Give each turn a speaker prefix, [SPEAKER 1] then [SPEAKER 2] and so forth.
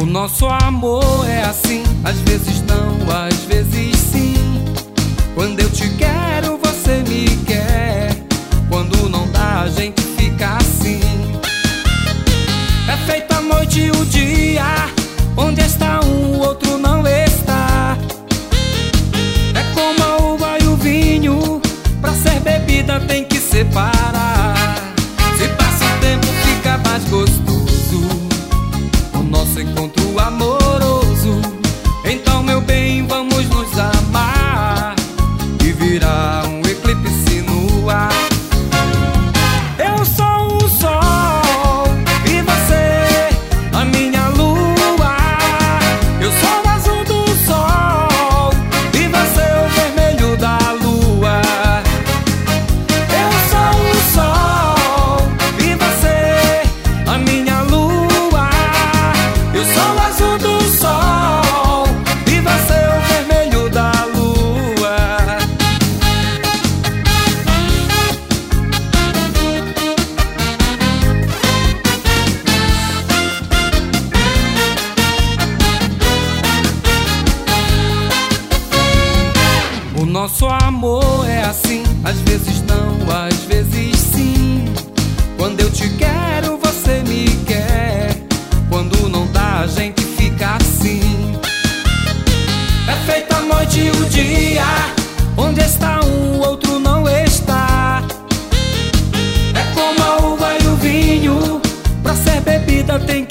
[SPEAKER 1] Nosso amor é assim, às vezes não, às vezes sim. Quando eu te quero, você me quer. Quando não dá, a gente fica assim. É feito a noite e o dia, onde está um, o outro não está. É como a uva e o vinho, pra ser bebida tem que separar. Se passa o tempo, fica mais gostoso o nosso encontro amoroso. Então, meu bem, vamos nos amar e virar um eclipse no ar. Eu sou o sol e você a minha lua. Eu sou o azul do sol e você o vermelho da lua. Eu sou o sol e você a minha lua. Eu sou o azul do sol e você o vermelho da lua. O nosso amor é assim, às vezes não, às vezes sim. Quando eu te quero, você me quer. Quando não dá, a gente fica assim. É feito a noite e o dia, onde está um, o outro não está. É como a uva e o vinho, pra ser bebida tem